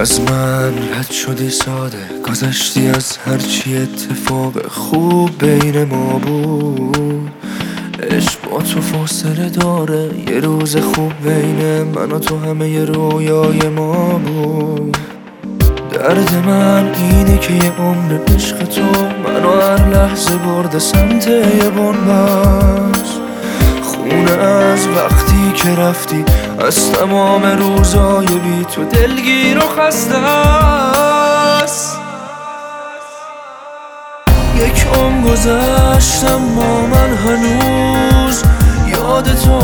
از من رد شدی ساده، گذشتی از هرچی اتفاق خوب بین ما بود. عشق با تو فاصله داره، یه روز خوب بین من و تو همه ی رویای ما بود. درد من اینه که یه عمر عشق تو منو هر لحظه برده سمت یه بنبست. خونه از وقتی که رفتی، از تمام روزای بی تو دلگیر و خسته است. یک عمر گذشت اما من هنوز یاد تو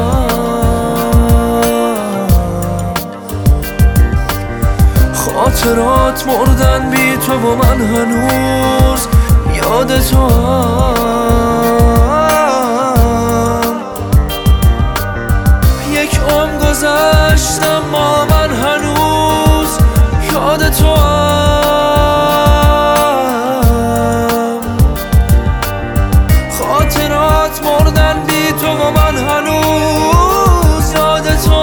خاطرات مردن بی تو و من هنوز یاد تو یک عمر گذشت اما من هنوز یاد تو خاطرات مردن بی تو و من هنوز یاد تو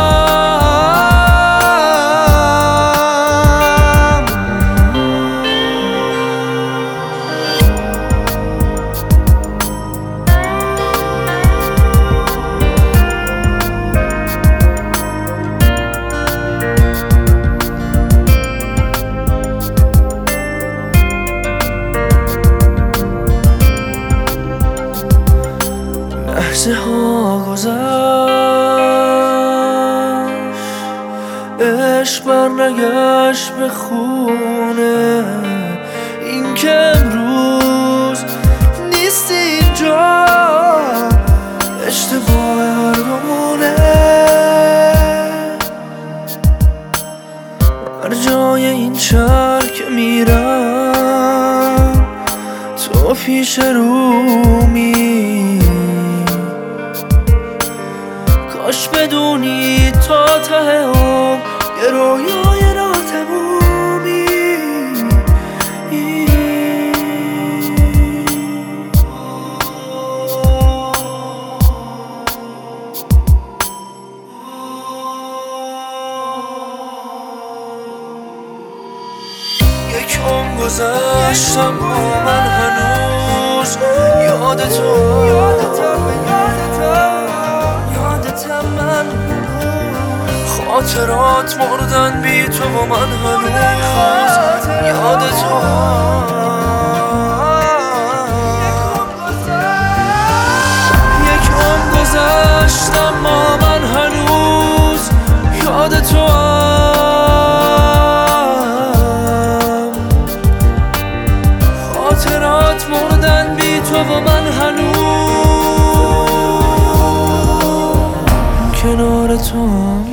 لحظه ها گذشت، عشق برنگشت به خونه. این که امروز نیستی اینجا اشتباه هر دومونه. هر جای این شهر که میرم تو پیش رومی. کاش بدونی تا ته هم یه رویای ناتمومی. یک عمر گذشت اما من هنوز یاد تو خاطرات مردن بی تو و من هنوز یاد تو یک عمر گذشت اما من هنوز یاد تو خاطرات مردن بی تو و من هنوز کنار تو